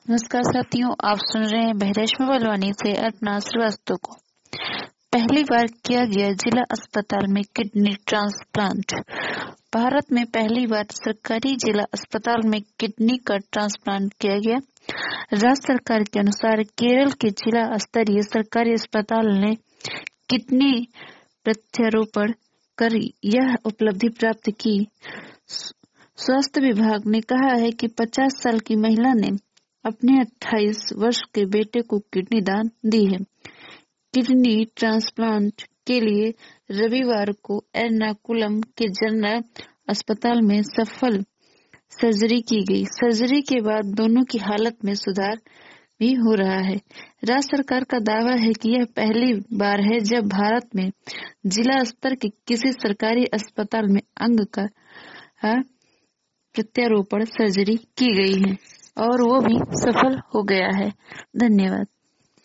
नमस्कार साथियों, आप सुन रहे हैं बहरेशमी बलवानी से अर्पणा श्रीवास्तव को। पहली बार किया गया जिला अस्पताल में किडनी ट्रांसप्लांट। भारत में पहली बार सरकारी जिला अस्पताल में किडनी का ट्रांसप्लांट किया गया। राज्य सरकार के अनुसार केरल के जिला स्तरीय सरकारी अस्पताल ने किडनी प्रत्यारोपण कर यह उपलब्धि प्राप्त की। स्वास्थ्य विभाग ने कहा है कि 50 साल की महिला ने अपने 28 वर्ष के बेटे को किडनी दान दी है। किडनी ट्रांसप्लांट के लिए रविवार को एर्नाकुलम के जनरल अस्पताल में सफल सर्जरी की गई। सर्जरी के बाद दोनों की हालत में सुधार भी हो रहा है। राज्य सरकार का दावा है कि यह पहली बार है जब भारत में जिला स्तर के किसी सरकारी अस्पताल में अंग का प्रत्यारोपण सर्जरी की गई है और वो भी सफल हो गया है। धन्यवाद।